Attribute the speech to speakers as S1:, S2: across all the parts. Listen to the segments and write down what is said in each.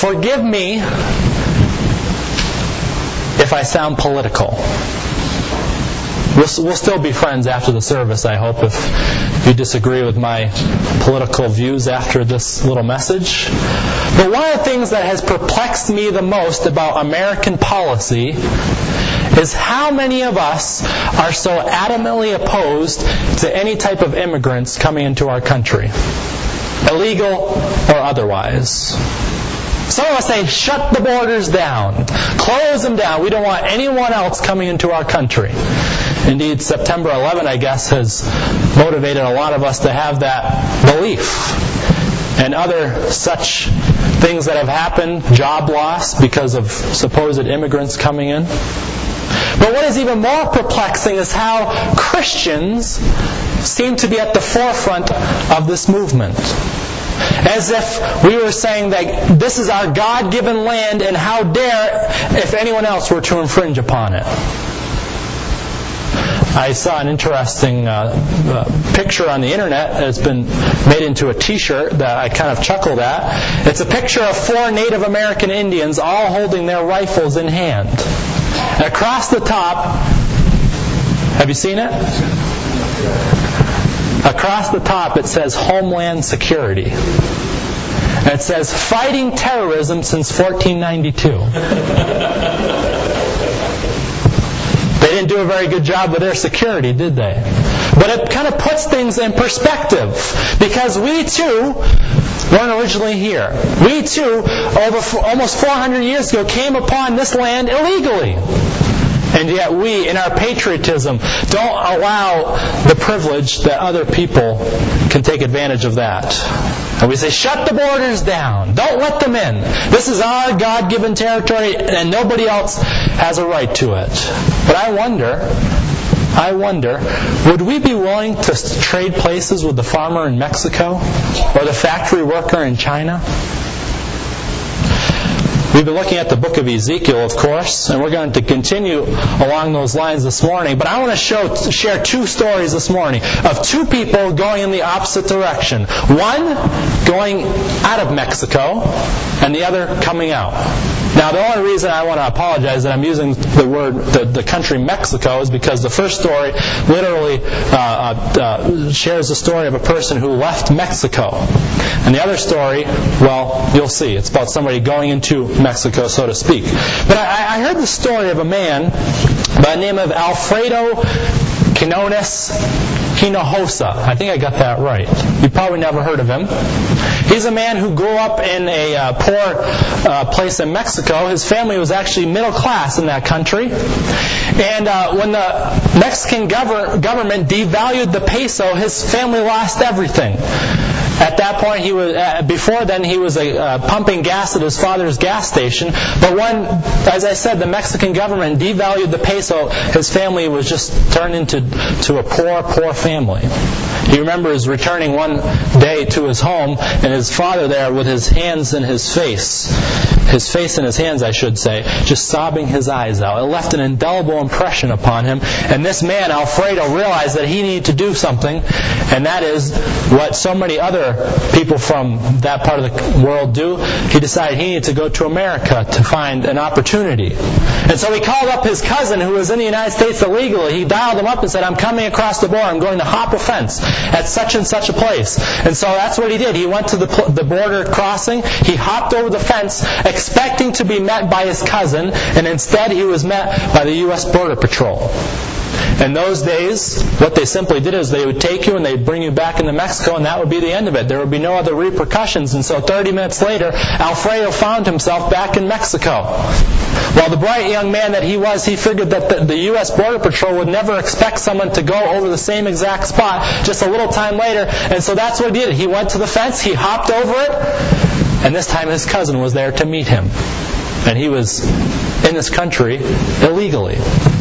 S1: forgive me if I sound political. We'll still be friends after the service, I hope, if you disagree with my political views after this little message. But one of the things that has perplexed me the most about American policy is how many of us are so adamantly opposed to any type of immigrants coming into our country, illegal or otherwise. Some of us say, shut the borders down, close them down. We don't want anyone else coming into our country. Indeed, September 11, I guess, has motivated a lot of us to have that belief. And other such things that have happened, job loss because of supposed immigrants coming in. But what is even more perplexing is how Christians seem to be at the forefront of this movement. As if we were saying that this is our God-given land, and how dare if anyone else were to infringe upon it. I saw an interesting picture on the internet that's been made into a t-shirt that I kind of chuckled at. It's a picture of 4 Native American Indians all holding their rifles in hand. And across the top, have you seen it? Across the top it says Homeland Security. And it says, fighting terrorism since 1492. They didn't do a very good job with their security, did they? But it kind of puts things in perspective. Because we too weren't originally here. We too, almost 400 years ago, came upon this land illegally. And yet we, in our patriotism, don't allow the privilege that other people can take advantage of that. And we say, shut the borders down. Don't let them in. This is our God-given territory, and nobody else has a right to it. But I wonder, would we be willing to trade places with the farmer in Mexico or the factory worker in China? We've been looking at the book of Ezekiel, of course, and we're going to continue along those lines this morning. But I want to share 2 stories this morning of 2 people going in the opposite direction. One going out of Mexico, and the other coming out. Now, the only reason I want to apologize that I'm using the word, the country Mexico, is because the first story literally shares the story of a person who left Mexico. And the other story, well, you'll see. It's about somebody going into Mexico, so to speak. But I heard the story of a man by the name of Alfredo Quinones Hinojosa. I think I got that right. You probably never heard of him. He's a man who grew up in a poor place in Mexico. His family was actually middle class in that country. And when the Mexican government devalued the peso, his family lost everything. At that point, he was before then he was pumping gas at his father's gas station. But when, as I said, the Mexican government devalued the peso, his family was just turned into a poor family. He remembers returning one day to his home, and his father there with his hands in his face in his hands, I should say, just sobbing his eyes out. It left an indelible impression upon him. And this man, Alfredo, realized that he needed to do something, and that is what so many other people from that part of the world do. He decided he needed to go to America to find an opportunity. And so he called up his cousin who was in the United States illegally. He dialed him up and said, I'm coming across the border. I'm going to hop a fence at such and such a place. And so that's what he did. He went to the border crossing. He hopped over the fence expecting to be met by his cousin, and instead he was met by the U.S. Border Patrol. In those days, what they simply did is they would take you and they'd bring you back into Mexico, and that would be the end of it. There would be no other repercussions. And so 30 minutes later, Alfredo found himself back in Mexico. Well, the bright young man that he was, he figured that the U.S. Border Patrol would never expect someone to go over the same exact spot just a little time later. And so that's what he did. He went to the fence, he hopped over it, and this time his cousin was there to meet him. And he was in this country illegally.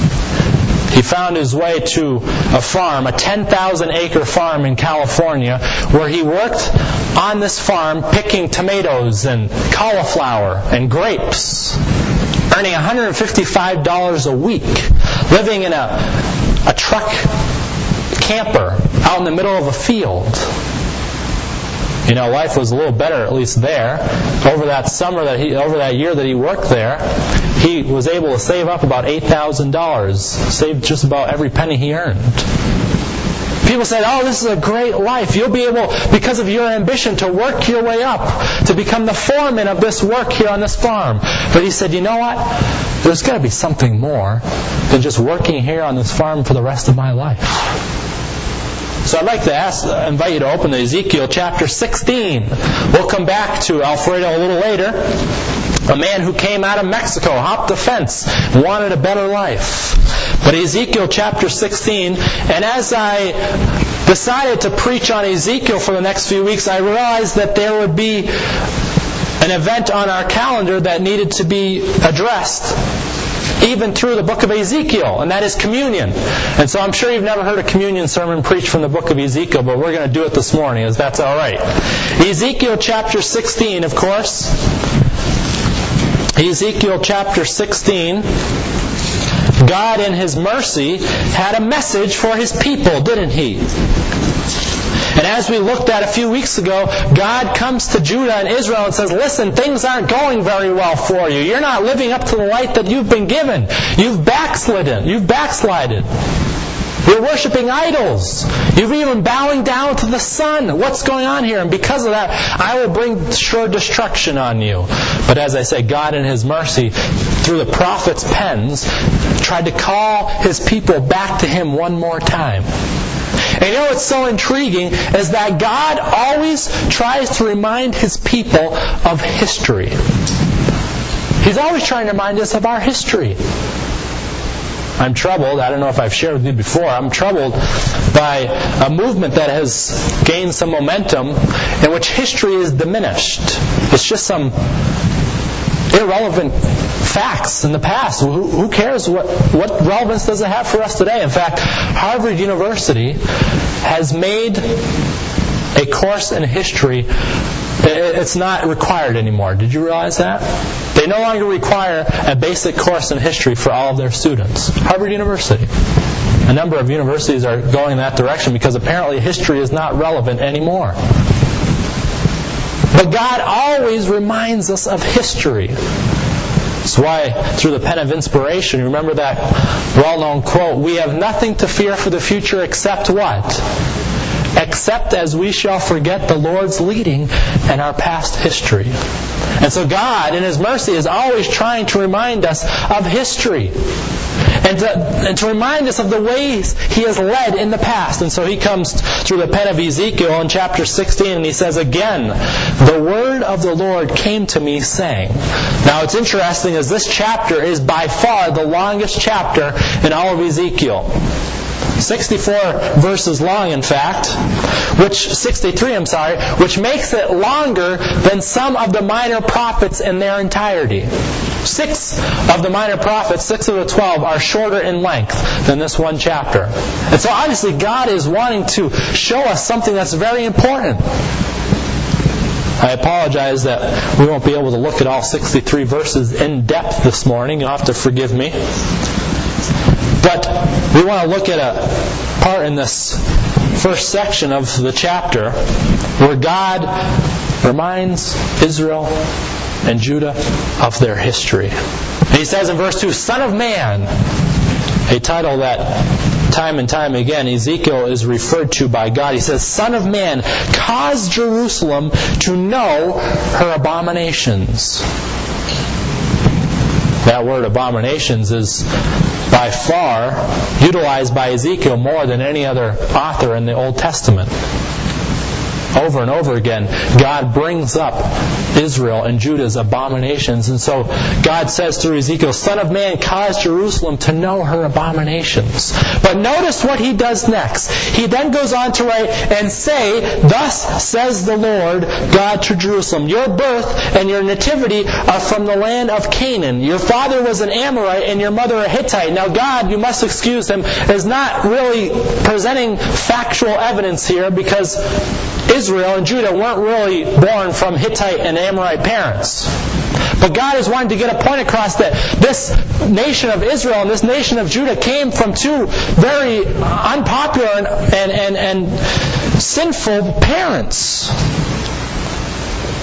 S1: He found his way to a farm, a 10,000-acre farm in California, where he worked on this farm picking tomatoes and cauliflower and grapes, earning $155 a week, living in a truck camper out in the middle of a field. Life was a little better, at least there. Over that year that he worked there, he was able to save up about $8,000, saved just about every penny he earned. People said, oh, this is a great life. You'll be able, because of your ambition, to work your way up, to become the foreman of this work here on this farm. But he said, you know what? There's got to be something more than just working here on this farm for the rest of my life. So I'd like to invite you to open to Ezekiel chapter 16. We'll come back to Alfredo a little later. A man who came out of Mexico, hopped the fence, wanted a better life. But Ezekiel chapter 16, and as I decided to preach on Ezekiel for the next few weeks, I realized that there would be an event on our calendar that needed to be addressed even through the book of Ezekiel, and that is communion. And so I'm sure you've never heard a communion sermon preached from the book of Ezekiel, but we're going to do it this morning, as that's all right. Ezekiel chapter 16, of course. Ezekiel chapter 16. God in His mercy had a message for His people, didn't He? And as we looked at a few weeks ago, God comes to Judah and Israel and says, listen, things aren't going very well for you. You're not living up to the light that you've been given. You've backslidden. You're worshiping idols. You're even bowing down to the sun. What's going on here? And because of that, I will bring sure destruction on you. But as I say, God in His mercy, through the prophet's pens, tried to call His people back to Him one more time. And what's so intriguing is that God always tries to remind His people of history. He's always trying to remind us of our history. I'm troubled, I don't know if I've shared with you before, I'm troubled by a movement that has gained some momentum in which history is diminished. It's just some irrelevant facts in the past. Who cares? What relevance does it have for us today? In fact, Harvard University has made a course in history. It's not required anymore. Did you realize that? They no longer require a basic course in history for all of their students. Harvard University. A number of universities are going in that direction because apparently history is not relevant anymore. But God always reminds us of history. That's why, through the pen of inspiration, remember that well-known quote, we have nothing to fear for the future except what? Except as we shall forget the Lord's leading and our past history. And so God, in His mercy, is always trying to remind us of history. And to remind us of the ways He has led in the past. And so He comes through the pen of Ezekiel in chapter 16 and He says again, the word of the Lord came to me saying. Now it's interesting as this chapter is by far the longest chapter in all of Ezekiel. 64 verses long, in fact, which makes it longer than some of the minor prophets in their entirety. 6 of the minor prophets, 6 of the 12, are shorter in length than this one chapter. And so obviously God is wanting to show us something that's very important. I apologize that we won't be able to look at all 63 verses in depth this morning. You'll have to forgive me. But we want to look at a part in this first section of the chapter where God reminds Israel and Judah of their history. And He says in verse 2, Son of Man, a title that time and time again Ezekiel is referred to by God. He says, Son of Man, cause Jerusalem to know her abominations. That word abominations is by far utilized by Ezekiel more than any other author in the Old Testament. Over and over again, God brings up Israel and Judah's abominations. And so God says through Ezekiel, Son of Man, cause Jerusalem to know her abominations. But notice what He does next. He then goes on to write, and say, Thus says the Lord God to Jerusalem, Your birth and your nativity are from the land of Canaan. Your father was an Amorite and your mother a Hittite. Now God, you must excuse him, is not really presenting factual evidence here because Israel and Judah weren't really born from Hittite and Amorite parents. But God is wanting to get a point across that this nation of Israel and this nation of Judah came from two very unpopular and sinful parents.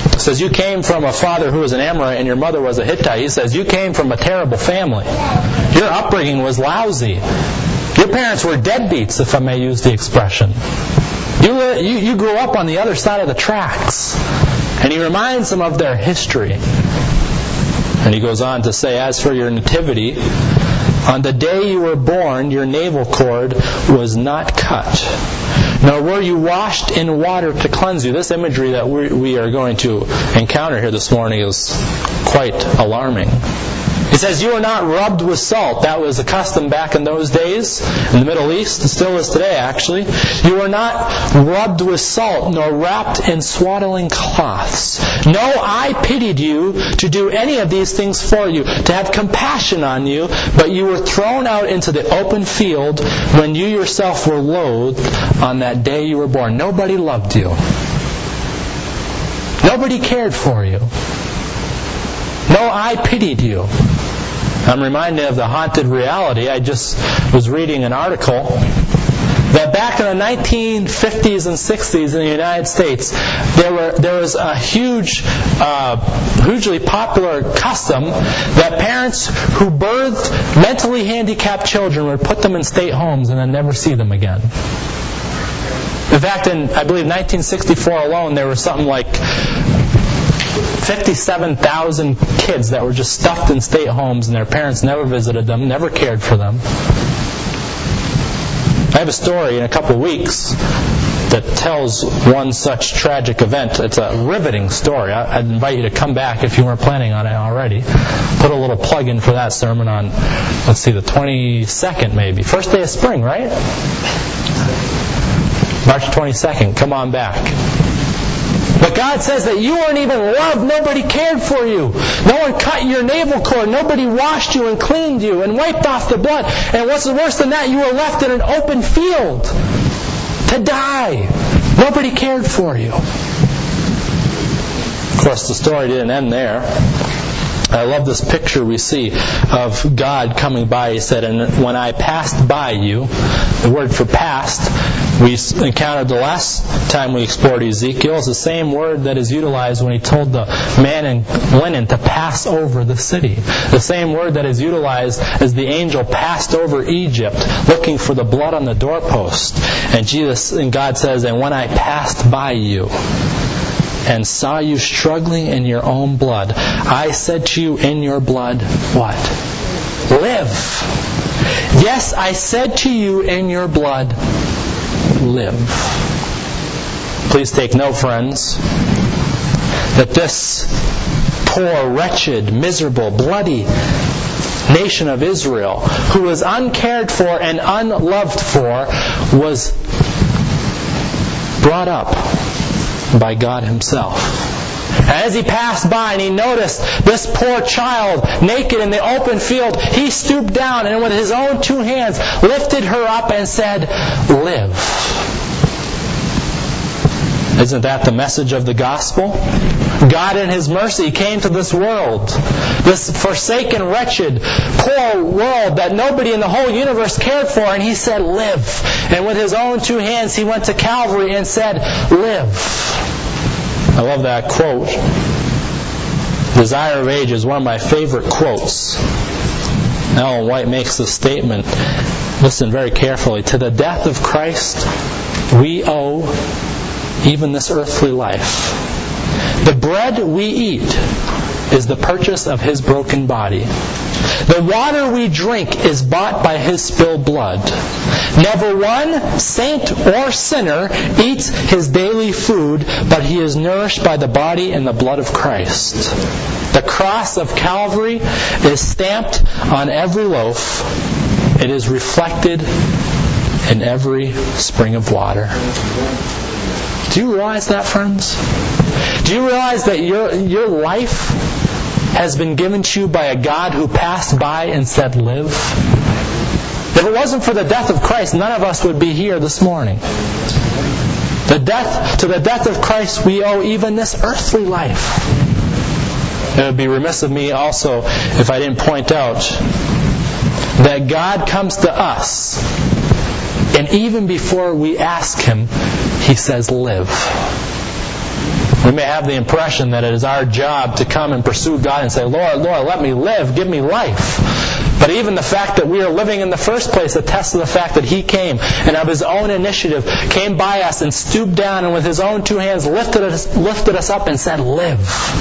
S1: He says, you came from a father who was an Amorite and your mother was a Hittite. He says, you came from a terrible family. Your upbringing was lousy. Your parents were deadbeats, if I may use the expression. You grew up on the other side of the tracks. And he reminds them of their history. And he goes on to say, as for your nativity, on the day you were born, your navel cord was not cut, nor were you washed in water to cleanse you. This imagery that we are going to encounter here this morning is quite alarming. It says, you were not rubbed with salt. That was a custom back in those days, in the Middle East. It still is today, actually. You were not rubbed with salt, nor wrapped in swaddling cloths. No, I pitied you to do any of these things for you, to have compassion on you, but you were thrown out into the open field when you yourself were loathed on that day you were born. Nobody loved you. Nobody cared for you. No, I pitied you. I'm reminded of the haunted reality. I just was reading an article that back in the 1950s and 60s in the United States, there was a hugely popular custom that parents who birthed mentally handicapped children would put them in state homes and then never see them again. In fact, in, I believe, 1964 alone, there was something like 57,000 kids that were just stuffed in state homes and their parents never visited them, never cared for them. I have a story in a couple of weeks that tells one such tragic event. It's a riveting story. I'd invite you to come back if you weren't planning on it already. Put a little plug in for that sermon on, let's see, the 22nd maybe. First day of spring, right? March 22nd. Come on back. But God says that you weren't even loved. Nobody cared for you. No one cut your navel cord. Nobody washed you and cleaned you and wiped off the blood. And what's worse than that, you were left in an open field to die. Nobody cared for you. Of course, the story didn't end there. I love this picture we see of God coming by. He said, and when I passed by you, the word for past, we encountered the last time we explored Ezekiel, is the same word that is utilized when he told the man in linen to pass over the city. The same word that is utilized as the angel passed over Egypt, looking for the blood on the doorpost. And God says, and when I passed by you, and saw you struggling in your own blood, I said to you in your blood, what? Live. Yes, I said to you in your blood, live. Please take note, friends, that this poor, wretched, miserable, bloody nation of Israel, who was uncared for and unloved for, was brought up by God Himself. As He passed by and He noticed this poor child naked in the open field, He stooped down and with His own two hands lifted her up and said, live. Isn't that the message of the gospel? God in His mercy came to this world, this forsaken, wretched, poor world that nobody in the whole universe cared for, and He said, live. And with His own two hands He went to Calvary and said, live. I love that quote. Desire of Age is one of my favorite quotes. Ellen White makes this statement. Listen very carefully. To the death of Christ, we owe even this earthly life. The bread we eat is the purchase of His broken body. The water we drink is bought by His spilled blood. Never one saint or sinner eats his daily food, but he is nourished by the body and the blood of Christ. The cross of Calvary is stamped on every loaf. It is reflected in every spring of water. Do you realize that, friends? Do you realize that your life has been given to you by a God who passed by and said, live? If it wasn't for the death of Christ, none of us would be here this morning. To the death of Christ, we owe even this earthly life. It would be remiss of me also if I didn't point out that God comes to us, and even before we ask Him, He says, live. We may have the impression that it is our job to come and pursue God and say, Lord, Lord, let me live, give me life. But even the fact that we are living in the first place attests to the fact that He came and of His own initiative came by us and stooped down and with His own two hands lifted us up and said, live.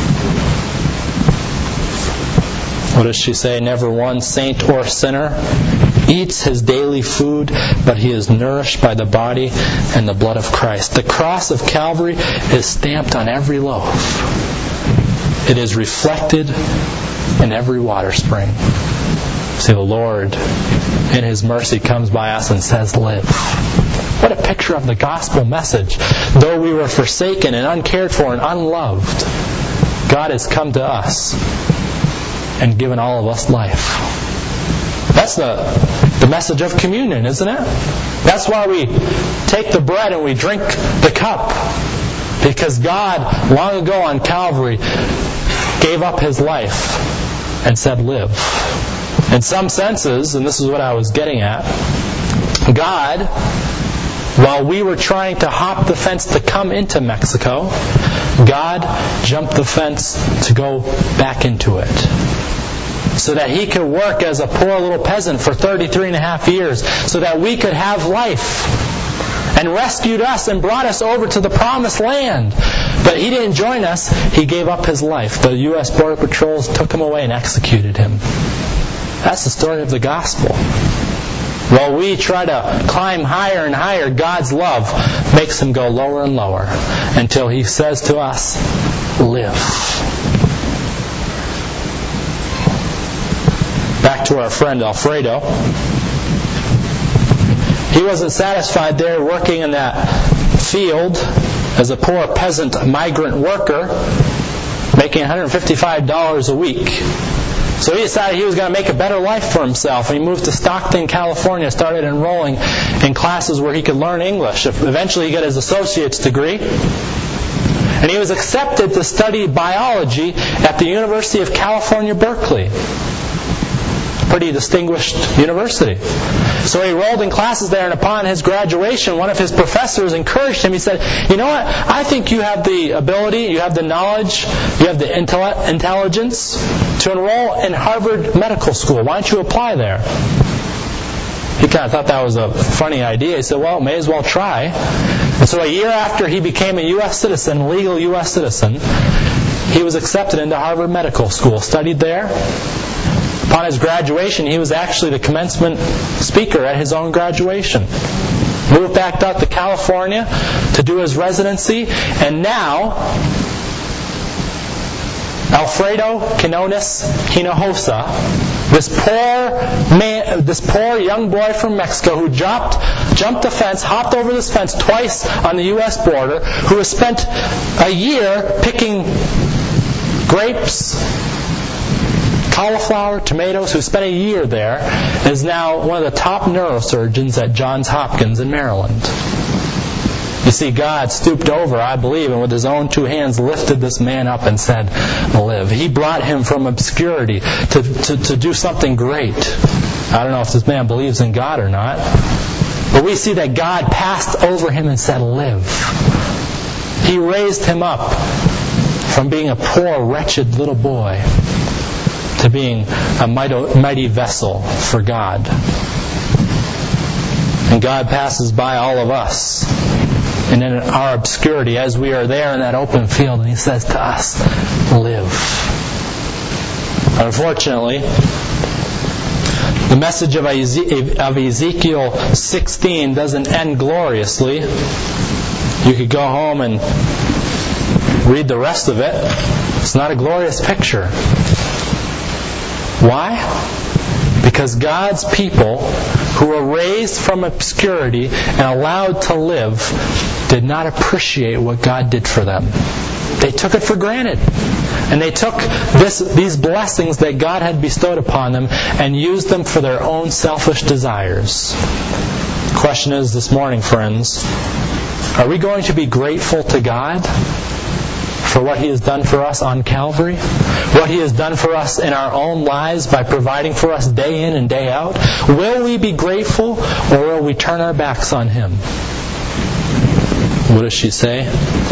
S1: What does she say? Never one saint or sinner eats his daily food, but he is nourished by the body and the blood of Christ. The cross of Calvary is stamped on every loaf. It is reflected in every water spring. See, the Lord, in His mercy, comes by us and says, live. What a picture of the gospel message. Though we were forsaken and uncared for and unloved, God has come to us and given all of us life. That's the message of communion, isn't it? That's why we take the bread and we drink the cup. Because God, long ago on Calvary, gave up His life and said, live. In some senses, and this is what I was getting at, God, while we were trying to hop the fence to come into Mexico, God jumped the fence to go back into it, so that He could work as a poor little peasant for 33 and a half years, so that we could have life, and rescued us and brought us over to the promised land. But He didn't join us. He gave up His life. The U.S. Border Patrols took Him away and executed Him. That's the story of the gospel. While we try to climb higher and higher, God's love makes Him go lower and lower until He says to us, live. Back to our friend Alfredo. He wasn't satisfied there working in that field as a poor peasant migrant worker, making $155 a week. So he decided he was going to make a better life for himself. And he moved to Stockton, California, started enrolling in classes where he could learn English. Eventually he got his associate's degree. And he was accepted to study biology at the University of California, Berkeley. Pretty distinguished university. So he enrolled in classes there, and upon his graduation, one of his professors encouraged him. He said, you know what, I think you have the ability, you have the knowledge, you have the intelligence to enroll in Harvard Medical School. Why don't you apply there? He kind of thought that was a funny idea. He said, well, may as well try. And so a year after he became a U.S. citizen, legal U.S. citizen, he was accepted into Harvard Medical School, studied there. Upon his graduation, he was actually the commencement speaker at his own graduation. Moved back out to California to do his residency, and now Alfredo Quinones Hinojosa, this poor young boy from Mexico who jumped the fence, hopped over this fence twice on the U.S. border, who has spent a year picking grapes, cauliflower, tomatoes, who spent a year there, is now one of the top neurosurgeons at Johns Hopkins in Maryland. You see, God stooped over, I believe, and with His own two hands lifted this man up and said, live. He brought him from obscurity to do something great. I don't know if this man believes in God or not, but we see that God passed over him and said, live. He raised him up from being a poor, wretched little boy to being a mighty vessel for God. And God passes by all of us, and in our obscurity, as we are there in that open field, and He says to us, live. Unfortunately, the message of Ezekiel 16 doesn't end gloriously. You could go home and read the rest of it. It's not a glorious picture. Why? Because God's people, who were raised from obscurity and allowed to live, did not appreciate what God did for them. They took it for granted. And they took these blessings that God had bestowed upon them and used them for their own selfish desires. The question is this morning, friends, are we going to be grateful to God for what He has done for us on Calvary? What He has done for us in our own lives by providing for us day in and day out? Will we be grateful, or will we turn our backs on Him? What does she say?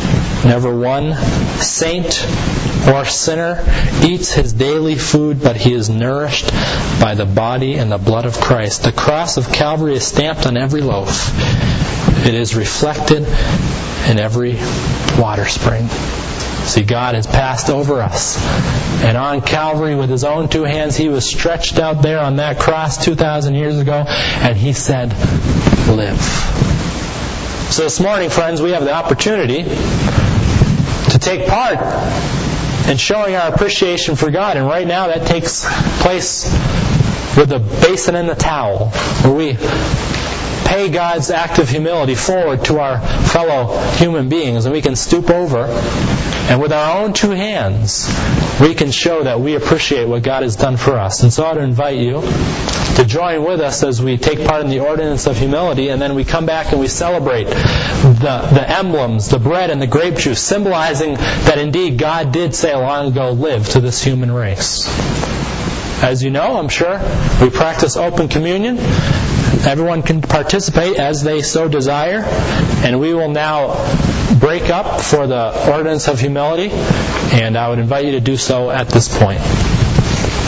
S1: Never one saint or sinner eats his daily food, but he is nourished by the body and the blood of Christ. The cross of Calvary is stamped on every loaf. It is reflected in every water spring. See, God has passed over us. And on Calvary, with His own two hands, He was stretched out there on that cross 2,000 years ago, and He said, live. So this morning, friends, we have the opportunity to take part in showing our appreciation for God. And right now that takes place with the basin and the towel, where we pay God's act of humility forward to our fellow human beings, and we can stoop over, and with our own two hands, we can show that we appreciate what God has done for us. And so I would invite you to join with us as we take part in the ordinance of humility, and then we come back and we celebrate the emblems, the bread and the grape juice, symbolizing that indeed God did say long ago, live to this human race. As you know, I'm sure, we practice open communion. Everyone can participate as they so desire, and we will now break up for the ordinance of humility, and I would invite you to do so at this point.